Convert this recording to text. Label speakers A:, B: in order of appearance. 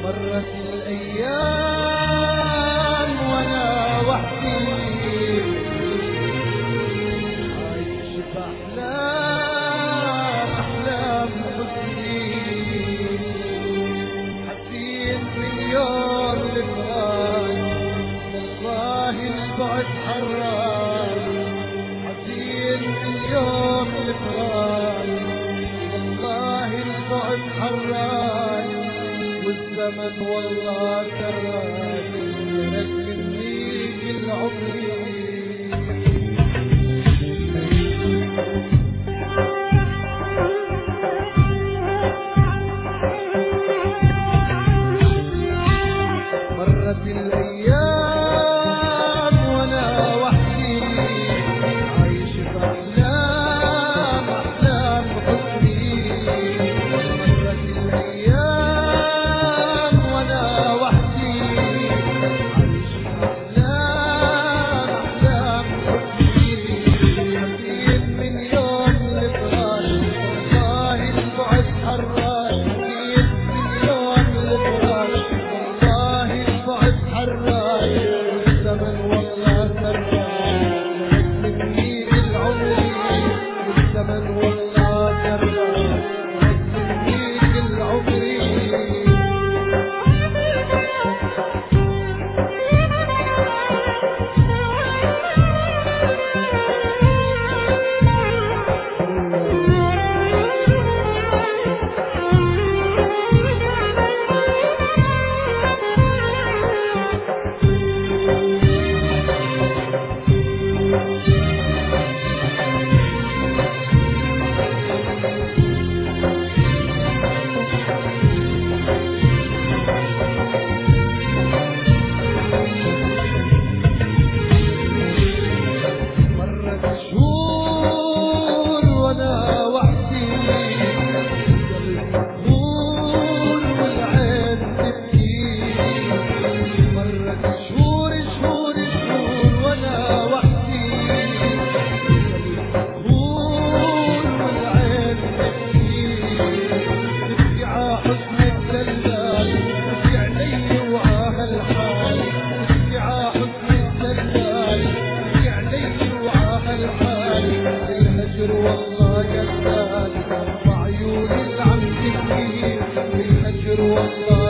A: مرت الأيام وأنا وحدي عايش بأحلام حزني، حزين من يوم الفراق والله البعد حرام، حزين من يوم الفراق والله البعد حرام، والزمن والله كراك يرك مني كل عمري. مرت الأيام وأنا وحدي عايش بأحلام حزني، مرت الأيام وأنا وحدي عايش بأحلام حزني، حزين من يوم الفراق والله البعد حرام، حزين من يوم الفراق والله البعد حرام، والزمن والله كرام يرك مني كل عمري، والزمن والله كرام يرك مني كل عمري. مرت شهور وأنا وحدي قلبي مقهور والعين تبكي، مرت شهور وأنا وحدي قلبي مقهور والعين تبكي، تبكي ع حزن الدلال تبكي علي وعاها الحال، تبكي ع حزن الدلال تبكي علي وعاها الحال، الهجر والله قتال وعيوني اللي عم تبكي، الهجر والله